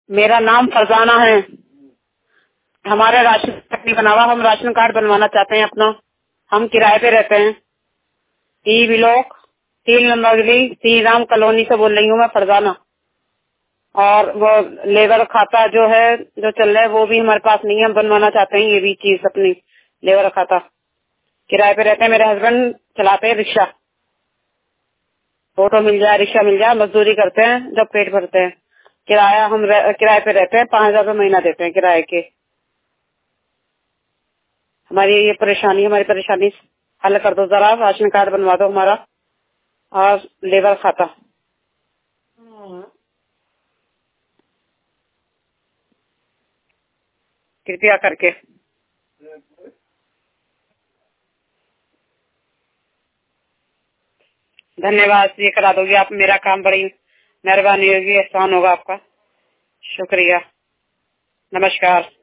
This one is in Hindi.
मेरा नाम फरजाना है। हमारा राशन कार्ड नहीं बना हुआ, हम राशन कार्ड बनवाना चाहते हैं अपना। हम किराए पे रहते हैं। ई ब्लॉक 3 नंबर गली श्री राम कॉलोनी से बोल रही हूँ मैं, फरजाना। और वो लेबर खाता जो है जो चल रहा है वो भी हमारे पास नहीं है, हम बनवाना चाहते हैं ये भी चीज अपनी, लेबर खाता। किराए पे रहते हैं, मेरे हस्बैंड चलाते हैं रिक्शा। ऑटो मिल जाए, रिक्शा मिल जाए, मजदूरी करते हैं जब पेट भरते हैं। किराया हम किराए पे रहते हैं, 5,000 रुपये महीना देते हैं किराए के। हमारी परेशानी हल कर दो जरा, राशन कार्ड बनवा दो हमारा और लेबर खाता कृपया करके। धन्यवाद, ये करा दोगे आप मेरा काम, बड़ी मेहरबानी होगी, एहसान होगा आपका। शुक्रिया, नमस्कार।